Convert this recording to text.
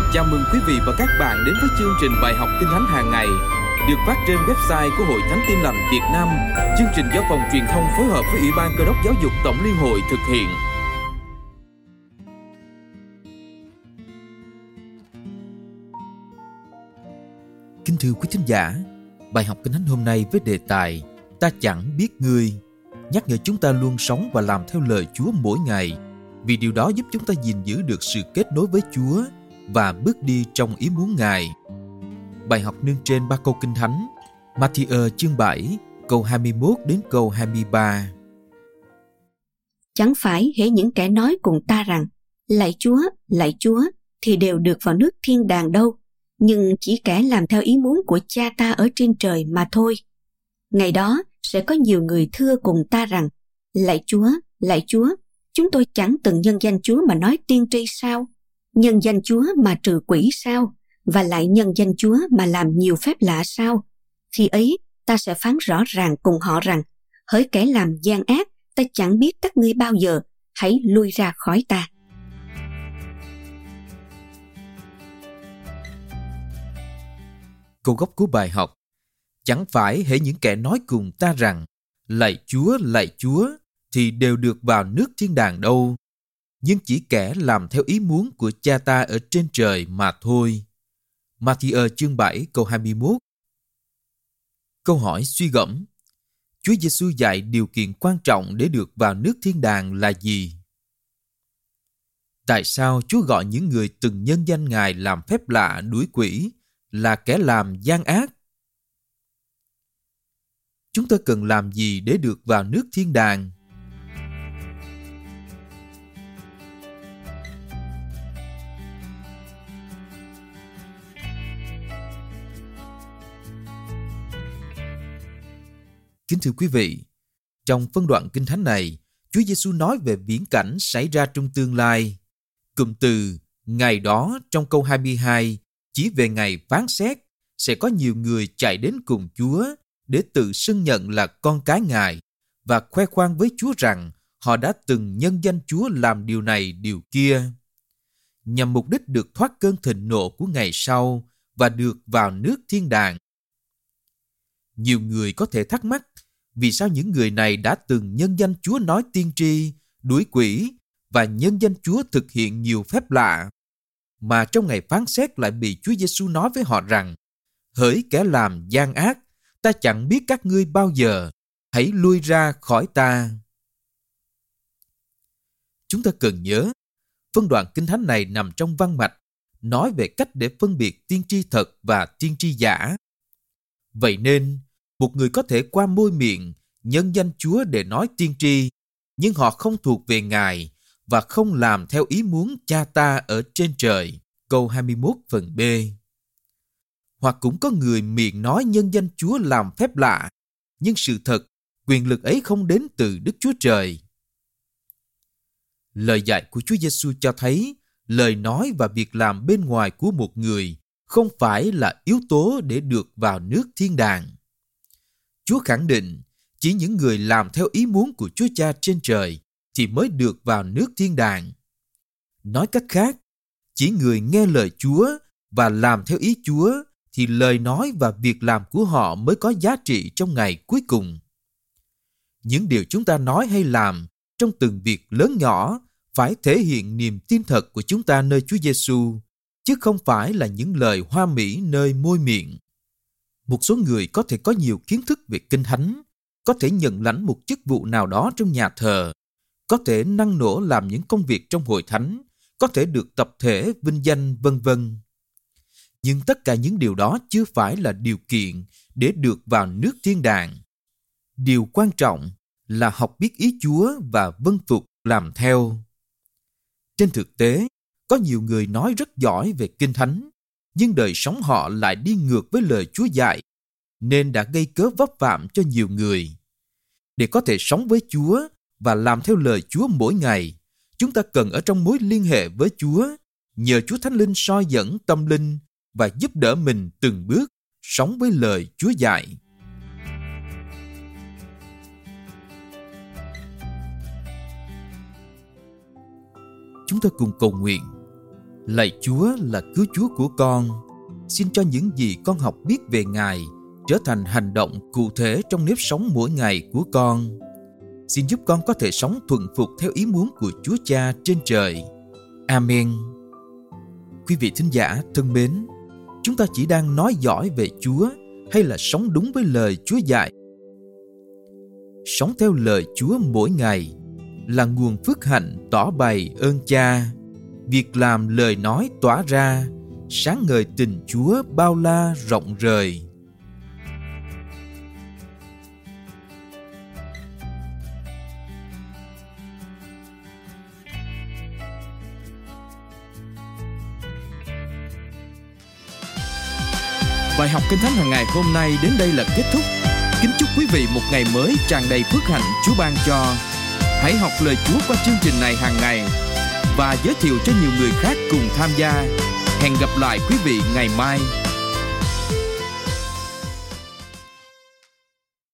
Chào mừng quý vị và các bạn đến với chương trình bài học Kinh Thánh hàng ngày được phát trên website của Hội Thánh Tin Lành Việt Nam. Chương trình do Phòng Truyền thông phối hợp với Ủy ban Cơ đốc Giáo dục Tổng Liên hội thực hiện. Kính thưa quý thính giả, bài học Kinh Thánh hôm nay với đề tài Ta chẳng biết ngươi nhắc nhở chúng ta luôn sống và làm theo lời Chúa mỗi ngày, vì điều đó giúp chúng ta gìn giữ được sự kết nối với Chúa và bước đi trong ý muốn Ngài. Bài học nương trên 3 câu Kinh Thánh, Ma-thi-ơ chương 7, câu 21 đến câu 23. Chẳng phải hễ những kẻ nói cùng ta rằng lạy Chúa thì đều được vào nước thiên đàng đâu, nhưng chỉ kẻ làm theo ý muốn của Cha ta ở trên trời mà thôi. Ngày đó sẽ có nhiều người thưa cùng ta rằng, lạy Chúa, chúng tôi chẳng từng nhân danh Chúa mà nói tiên tri sao? Nhân danh Chúa mà trừ quỷ sao? Và lại nhân danh Chúa mà làm nhiều phép lạ sao? Khi ấy, ta sẽ phán rõ ràng cùng họ rằng, hỡi kẻ làm gian ác, ta chẳng biết các ngươi bao giờ, hãy lui ra khỏi ta. Câu gốc của bài học: chẳng phải hễ những kẻ nói cùng ta rằng lạy Chúa thì đều được vào nước thiên đàng đâu, nhưng chỉ kẻ làm theo ý muốn của Cha ta ở trên trời mà thôi. Ma-thi-ơ chương 7 câu 21. Câu hỏi suy gẫm: Chúa Giêsu dạy điều kiện quan trọng để được vào nước thiên đàng là gì? Tại sao Chúa gọi những người từng nhân danh Ngài làm phép lạ đuổi quỷ là kẻ làm gian ác? Chúng ta cần làm gì để được vào nước thiên đàng? Kính thưa quý vị, trong phân đoạn Kinh Thánh này, Chúa Giêsu nói về viễn cảnh xảy ra trong tương lai. Cụm từ ngày đó trong câu 22 chỉ về ngày phán xét, sẽ có nhiều người chạy đến cùng Chúa để tự xưng nhận là con cái Ngài và khoe khoang với Chúa rằng họ đã từng nhân danh Chúa làm điều này điều kia, nhằm mục đích được thoát cơn thịnh nộ của ngày sau và được vào nước thiên đàng. Nhiều người có thể thắc mắc vì sao những người này đã từng nhân danh Chúa nói tiên tri, đuổi quỷ và nhân danh Chúa thực hiện nhiều phép lạ, mà trong ngày phán xét lại bị Chúa Giêsu nói với họ rằng, hỡi kẻ làm gian ác, ta chẳng biết các ngươi bao giờ, hãy lui ra khỏi ta. Chúng ta cần nhớ, phân đoạn Kinh Thánh này nằm trong văn mạch, nói về cách để phân biệt tiên tri thật và tiên tri giả. Vậy nên, một người có thể qua môi miệng nhân danh Chúa để nói tiên tri, nhưng họ không thuộc về Ngài và không làm theo ý muốn Cha ta ở trên trời. Câu 21 phần B. Hoặc cũng có người miệng nói nhân danh Chúa làm phép lạ, nhưng sự thật, quyền lực ấy không đến từ Đức Chúa Trời. Lời dạy của Chúa Giêsu cho thấy lời nói và việc làm bên ngoài của một người không phải là yếu tố để được vào nước thiên đàng. Chúa khẳng định chỉ những người làm theo ý muốn của Chúa Cha trên trời thì mới được vào nước thiên đàng. Nói cách khác, chỉ người nghe lời Chúa và làm theo ý Chúa thì lời nói và việc làm của họ mới có giá trị trong ngày cuối cùng. Những điều chúng ta nói hay làm trong từng việc lớn nhỏ phải thể hiện niềm tin thật của chúng ta nơi Chúa Giêsu, chứ không phải là những lời hoa mỹ nơi môi miệng. Một số người có thể có nhiều kiến thức về Kinh Thánh, có thể nhận lãnh một chức vụ nào đó trong nhà thờ, có thể năng nổ làm những công việc trong hội thánh, có thể được tập thể vinh danh vân vân. Nhưng tất cả những điều đó chưa phải là điều kiện để được vào nước thiên đàng. Điều quan trọng là học biết ý Chúa và vâng phục làm theo. Trên thực tế, có nhiều người nói rất giỏi về Kinh Thánh, nhưng đời sống họ lại đi ngược với lời Chúa dạy, nên đã gây cớ vấp phạm cho nhiều người. Để có thể sống với Chúa và làm theo lời Chúa mỗi ngày, chúng ta cần ở trong mối liên hệ với Chúa, nhờ Chúa Thánh Linh soi dẫn tâm linh và giúp đỡ mình từng bước sống với lời Chúa dạy. Chúng ta cùng cầu nguyện. Lạy Chúa là cứu Chúa của con, xin cho những gì con học biết về Ngài trở thành hành động cụ thể trong nếp sống mỗi ngày của con. Xin giúp con có thể sống thuận phục theo ý muốn của Chúa Cha trên trời. Amen. Quý vị thính giả thân mến, chúng ta chỉ đang nói giỏi về Chúa hay là sống đúng với lời Chúa dạy? Sống theo lời Chúa mỗi ngày là nguồn phước hạnh tỏ bày ơn Cha. Việc làm lời nói tỏa ra, sáng ngời tình Chúa bao la rộng rời. Bài học Kinh Thánh hàng ngày hôm nay đến đây là kết thúc. Kính chúc quý vị một ngày mới tràn đầy phước hạnh Chúa ban cho. Hãy học lời Chúa qua chương trình này hàng ngày và giới thiệu cho nhiều người khác cùng tham gia. Hẹn gặp lại quý vị ngày mai.